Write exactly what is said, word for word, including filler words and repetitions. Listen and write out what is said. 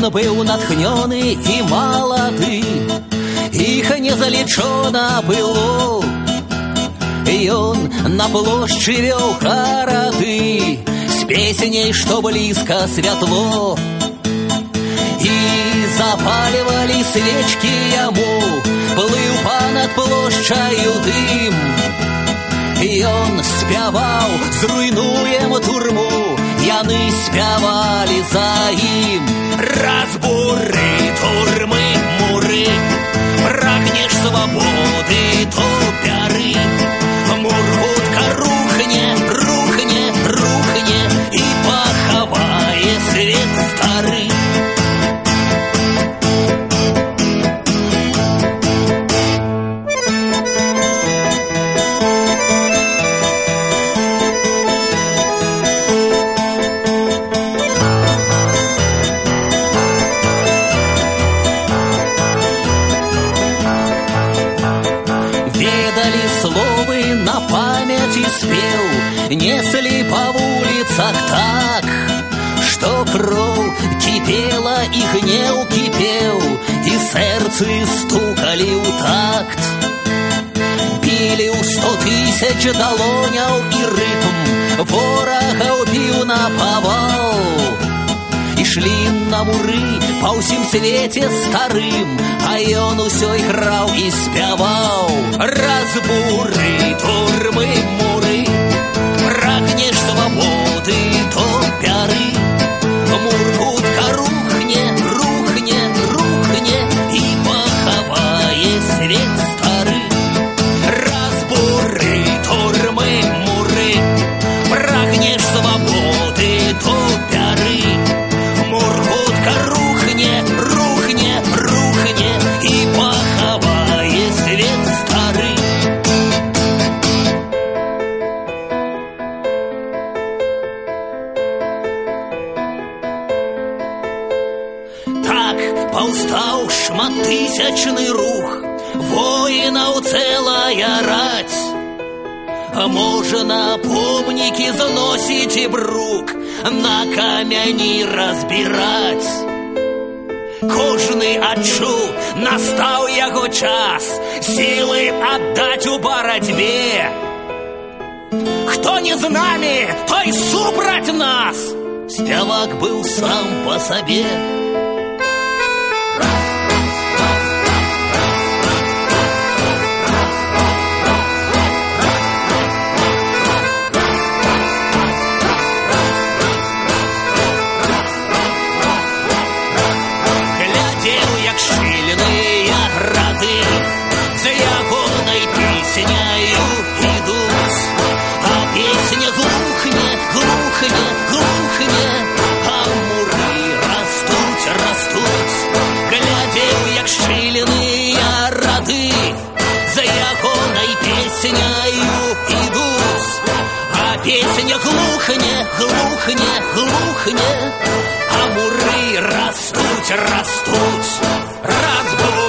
Ён быў натхнёны і малады, іх не залічона было. Ён на плошчы вёў гарады з песеней, што блізка святло. І запалівалі свечкі яму, плыў панад плошчаю дым. Ён спяваў: зруйнуем турму, яны спявалі за ім. Разбуры турмы, муры, прагнеш свабоды, то бяры. Мур хутка рухне, рухне, рухне і пахавае свет стары. Спел, несли по улицах так, что кроў кипела і гнеў кипел, і сэрцы стукалі ў такт. Білі ў сто тысяч далоняў і рытм, ворагаў біў на павал. Ішлі на муры па ўсім свеце старым, а ён усё іграў і спяваў. Разбуры турмы, муры, прагнеш свабоды, то бяры. Мур хутка рухне, рухне, рухне і пахавае свет стары. Разбуры турмы, муры, прагнеш свабоды, то бяры. Мур хутка рухне, рухне, рухне і пахавае свет стары. Так паўстаў шматтысячны рух, воінаў цэлая раць. А можна помнікі зносіць і брук на камяні разбіраць. Кожны адчуў, настаў яго час сілы аддаць у барацьбе. Хто не з намі, той супраць нас. Спявак быў сам па сабе. Песня глухне, глухне, глухне, а муры растуть, растуть. Разбур